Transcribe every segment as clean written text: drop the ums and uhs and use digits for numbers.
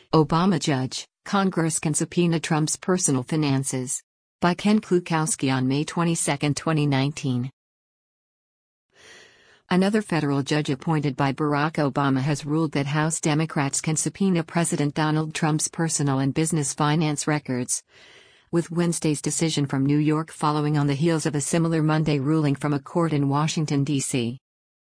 Obama judge, Congress can subpoena Trump's personal finances. By Ken Klukowski on May 22, 2019. Another federal judge appointed by Barack Obama has ruled that House Democrats can subpoena President Donald Trump's personal and business finance records, with Wednesday's decision from New York following on the heels of a similar Monday ruling from a court in Washington, D.C.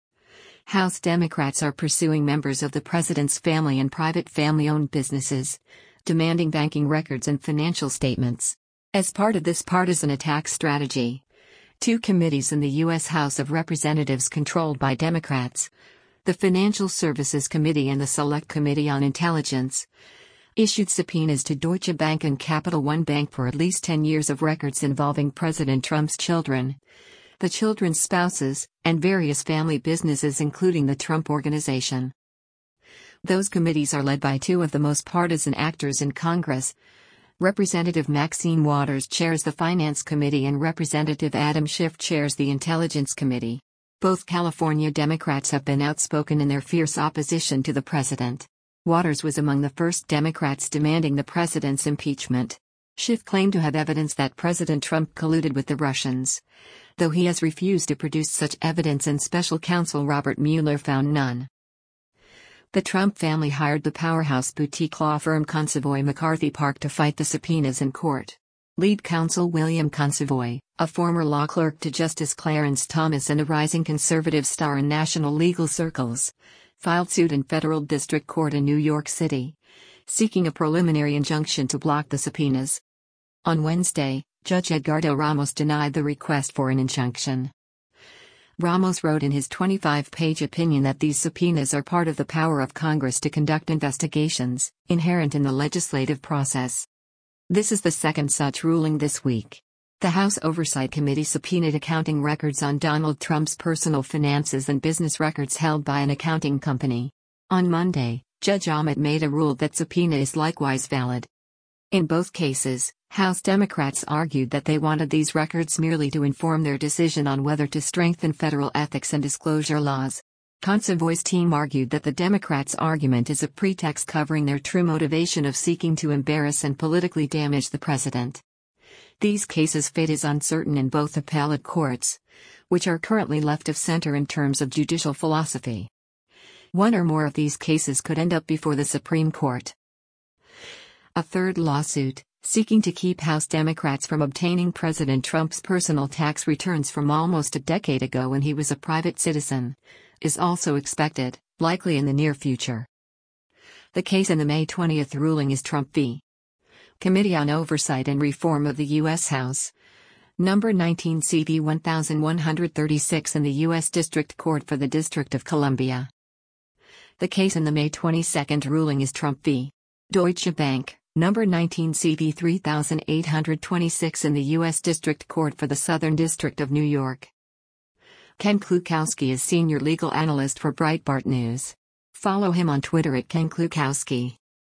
House Democrats are pursuing members of the president's family and private family-owned businesses, demanding banking records and financial statements. As part of this partisan attack strategy, two committees in the U.S. House of Representatives controlled by Democrats, the Financial Services Committee and the Select Committee on Intelligence, issued subpoenas to Deutsche Bank and Capital One Bank for at least 10 years of records involving President Trump's children, the children's spouses, and various family businesses including the Trump Organization. Those committees are led by two of the most partisan actors in Congress. Representative Maxine Waters chairs the Finance Committee and Representative Adam Schiff chairs the Intelligence Committee. Both California Democrats have been outspoken in their fierce opposition to the president. Waters was among the first Democrats demanding the president's impeachment. Schiff claimed to have evidence that President Trump colluded with the Russians, though he has refused to produce such evidence and special counsel Robert Mueller found none. The Trump family hired the powerhouse boutique law firm Consovoy McCarthy Park to fight the subpoenas in court. Lead counsel William Consovoy, a former law clerk to Justice Clarence Thomas and a rising conservative star in national legal circles, filed suit in federal district court in New York City, seeking a preliminary injunction to block the subpoenas. On Wednesday, Judge Edgardo Ramos denied the request for an injunction. Ramos wrote in his 25-page opinion that these subpoenas are part of the power of Congress to conduct investigations, inherent in the legislative process. This is the second such ruling this week. The House Oversight Committee subpoenaed accounting records on Donald Trump's personal finances and business records held by an accounting company. On Monday, Judge Ahmet made rule that subpoena is likewise valid. In both cases, House Democrats argued that they wanted these records merely to inform their decision on whether to strengthen federal ethics and disclosure laws. Consovoy's team argued that the Democrats' argument is a pretext covering their true motivation of seeking to embarrass and politically damage the president. These cases' fate is uncertain in both appellate courts, which are currently left of center in terms of judicial philosophy. One or more of these cases could end up before the Supreme Court. A third lawsuit, seeking to keep House Democrats from obtaining President Trump's personal tax returns from almost a decade ago when he was a private citizen, is also expected, likely in the near future. The case in the May 20 ruling is Trump v. Committee on Oversight and Reform of the U.S. House, number 19 CV 1136 in the U.S. District Court for the District of Columbia. The case in the May 22 ruling is Trump v. Deutsche Bank, number 19 CV 3826 in the U.S. District Court for the Southern District of New York. Ken Klukowski is senior legal analyst for Breitbart News. Follow him on Twitter at Ken Klukowski.